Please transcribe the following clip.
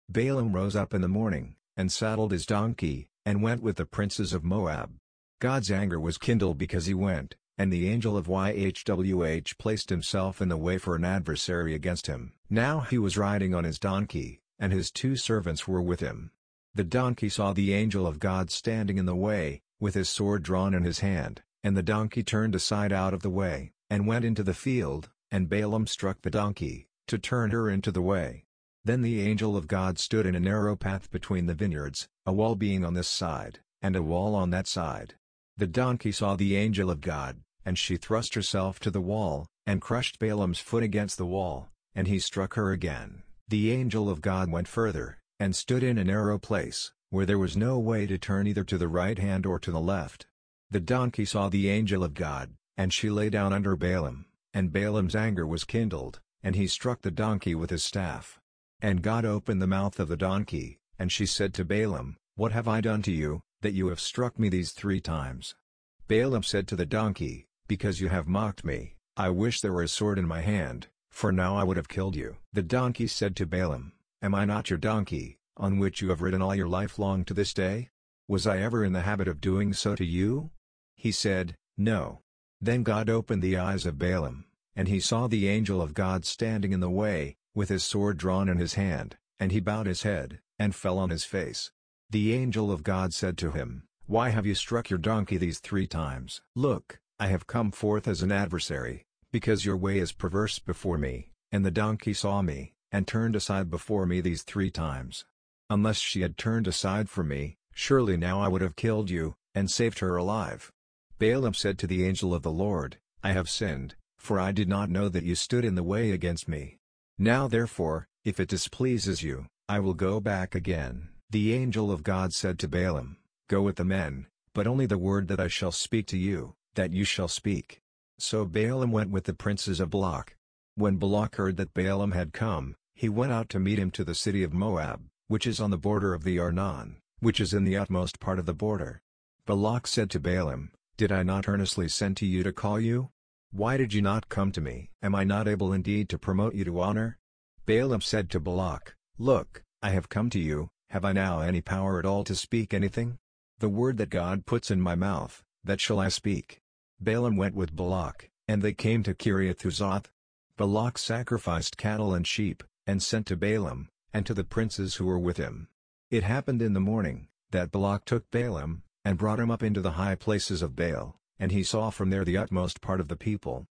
Balaam rose up in the morning, and saddled his donkey, and went with the princes of Moab. God's anger was kindled because he went, and the angel of Yhwh placed himself in the way for an adversary against him. Now he was riding on his donkey, and his 2 servants were with him. The donkey saw the angel of God standing in the way, with his sword drawn in his hand, and the donkey turned aside out of the way, and went into the field, and Balaam struck the donkey, to turn her into the way. Then the angel of God stood in a narrow path between the vineyards, a wall being on this side, and a wall on that side. The donkey saw the angel of God, and she thrust herself to the wall, and crushed Balaam's foot against the wall, and he struck her again. The angel of God went further, and stood in a narrow place, where there was no way to turn either to the right hand or to the left. The donkey saw the angel of God, and she lay down under Balaam, and Balaam's anger was kindled, and he struck the donkey with his staff. And God opened the mouth of the donkey, and she said to Balaam, "What have I done to you, that you have struck me these 3 times?" Balaam said to the donkey, "Because you have mocked me, I wish there were a sword in my hand, for now I would have killed you." The donkey said to Balaam, "Am I not your donkey, on which you have ridden all your life long to this day? Was I ever in the habit of doing so to you?" He said, "No." Then God opened the eyes of Balaam, and he saw the angel of God standing in the way, with his sword drawn in his hand, and he bowed his head, and fell on his face. The angel of God said to him, "Why have you struck your donkey these 3 times? Look, I have come forth as an adversary, because your way is perverse before me, and the donkey saw me, and turned aside before me these 3 times. Unless she had turned aside from me, surely now I would have killed you, and saved her alive." Balaam said to the angel of the Lord, "I have sinned, for I did not know that you stood in the way against me. Now therefore, if it displeases you, I will go back again." The angel of God said to Balaam, "Go with the men, but only the word that I shall speak to you, that you shall speak." So Balaam went with the princes of Balak. When Balak heard that Balaam had come, he went out to meet him to the city of Moab, which is on the border of the Arnon, which is in the utmost part of the border. Balak said to Balaam, "Did I not earnestly send to you to call you? Why did you not come to me? Am I not able indeed to promote you to honor?" Balaam said to Balak, "Look, I have come to you, have I now any power at all to speak anything? The word that God puts in my mouth, that shall I speak." Balaam went with Balak, and they came to Kiriath-Huzoth. Balak sacrificed cattle and sheep, and sent to Balaam, and to the princes who were with him. It happened in the morning, that Balak took Balaam, and brought him up into the high places of Baal, and he saw from there the utmost part of the people.